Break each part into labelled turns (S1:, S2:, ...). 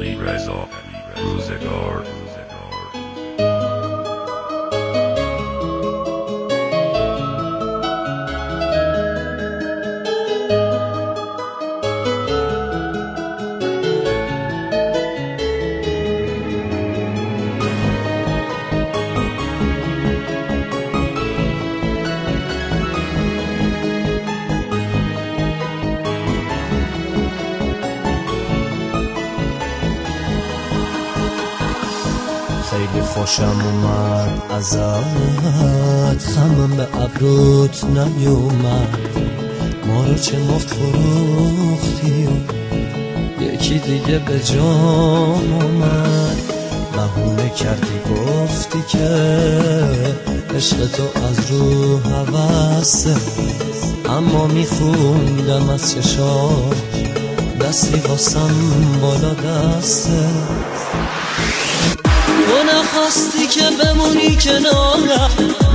S1: علی رضا روزگار.
S2: خیلی خوشم اومد ازت، خمم به ابروت نیومد. ما رو چه مفت فروختی و یکی دیگه به جام اومد. بهونه کردی گفتی که عشق تو از رو هوسه، اما میخوندم از چشات دستی واسم بالا دسته. تو نخواستی که بمونی کنارم،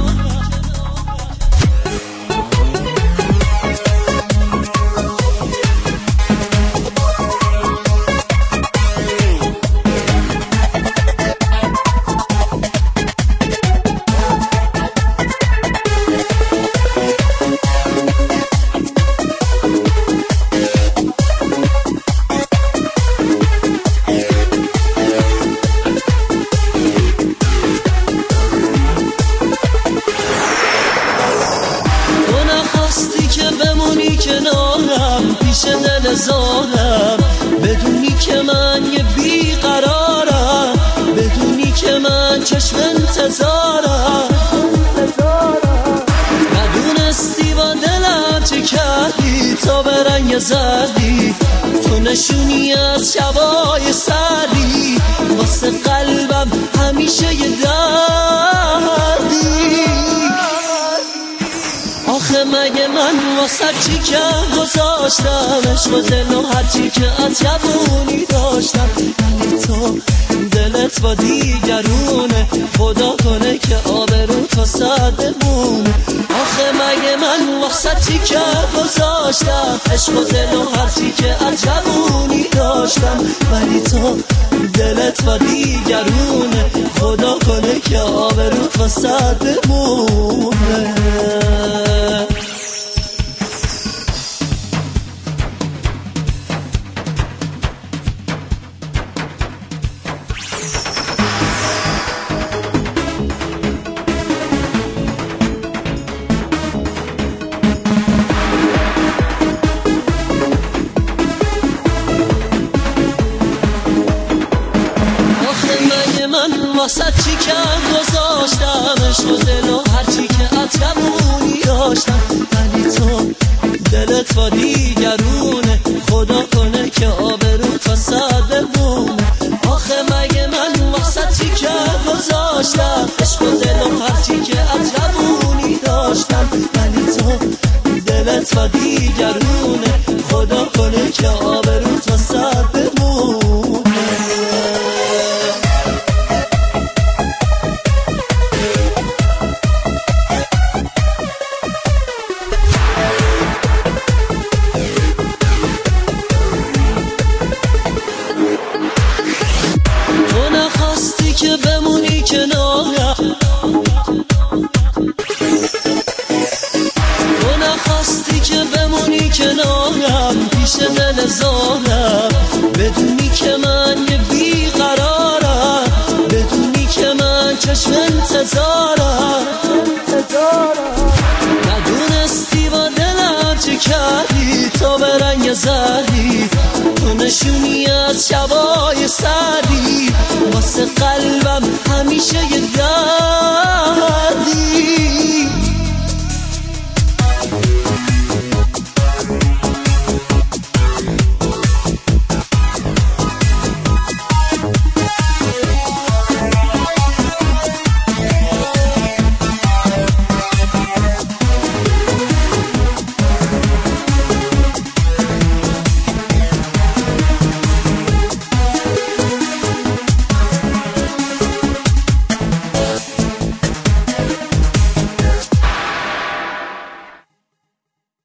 S2: کنارم پیش دل زارم، بدونی که من یه بیقرارم، بدونی که من چشم انتظارم. ندونستی با دلم چه کردی تا به رنگ زردی، تو نشونی از شبای سردی، واسه قلبم همیشه یه دردی. آخه مگه من واسه چی که گذاشتم عشق و دل و هرچی که از جوونی داشتم، ولی تو دلت با دیگرونه، خدا کنه که آبروت واسه بمونه. آخه مگه من واسه چی که گذاشتم عشق و دل و هرچی که از جوونی داشتم، ولی تو دلت با دیگرونه، خدا کنه که آبروت واسه بمونه. واسه چی که گذاشتم عشق و دل و هرچی که از جوونی داشتم، ولی تو دلت با دیگرونه، خدا کنه که آبروت واسه بمونه. آخه مگه من واسه چی که گذاشتم عشق و دل و هرچی که از جوونی داشتم، ولی تو دلت با دیگرونه، خدا کنه که آبروت واسه بمونه. که بمونی کنارم، تو نخواستی که بمونی کنارم پیش دل زارم، بدونی که من یه بیقرارم، بدونی که من چشم انتظارم. ندونستی با دلم چه کردی تا به رنگ زردی، تو نشونی از شبای سردی، واسه قلبم همیشه یه